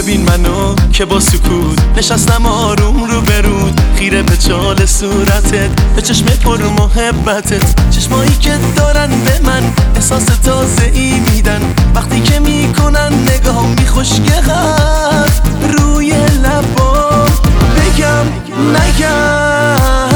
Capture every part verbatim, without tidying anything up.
ببین منو که با سکوت نشستم آروم رو برود، خیره به چال صورتت، به چشم پر محبتت، چشمایی که دارن به من احساس تازه ای میدن وقتی که میکنن نگاه میخوشگه روی لبام. بگم نگم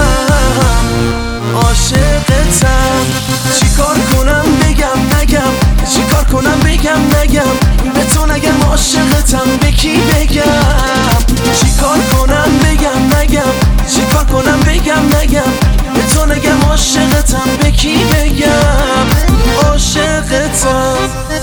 عاشقتم، چیکار کنم بگم نگم، چیکار کنم بگم نگم، به تو نگم عاشقتم به کی بگم، چیکار کنم بگم نگم، چیکار کنم بگم نگم، به تو نگم عاشقتم به کی بگم عاشقتم.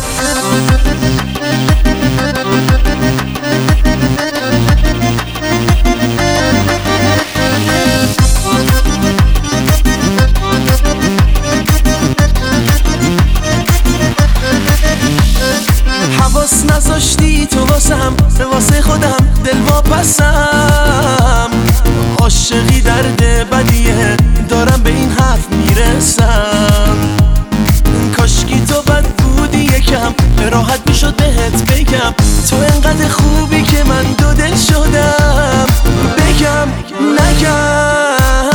حواس نذاشتی تو واسم، به واسه خودم دل واپسم، عاشقی درد بدیه دارم به این حرف میرسم، کاشکی تو بد بودی یکم راحت میشد بهت بگم، تو انقدر خوبی که من دو دل شدم. بگم نگم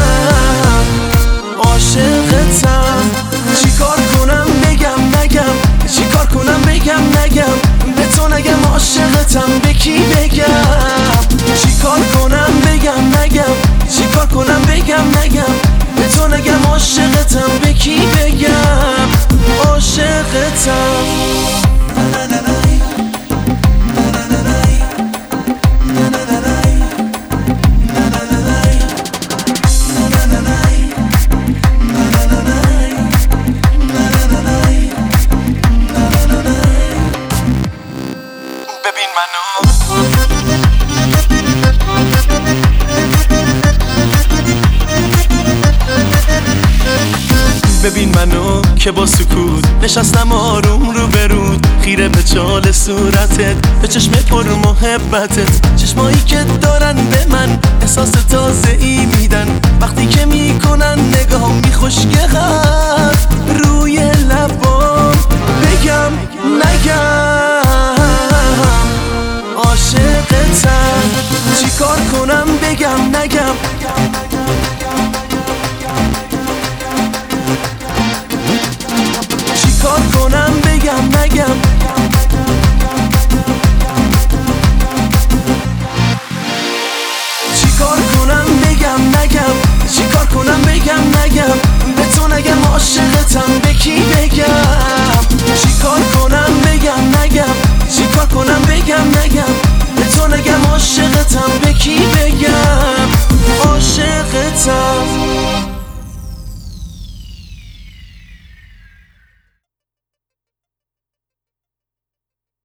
عاشقتم، چیکار کنم بگم نگم، چیکار کنم بگم نگم، به تو نگم عاشقتم به کی بگم، چیکار کنم بگم نگم، چیکار کنم بگم نگم، به تو نگم عاشقتم به کی بگم عاشقتم. ببین منو ببین منو که با سکوت نشستم آروم رو برود، خیره به چال صورتت، به چشم پر محبتت، چشمایی که دارن به من احساس تازه ای میدن وقتی که میکنن نگاه میخوشگه روی لبام. بگم نگم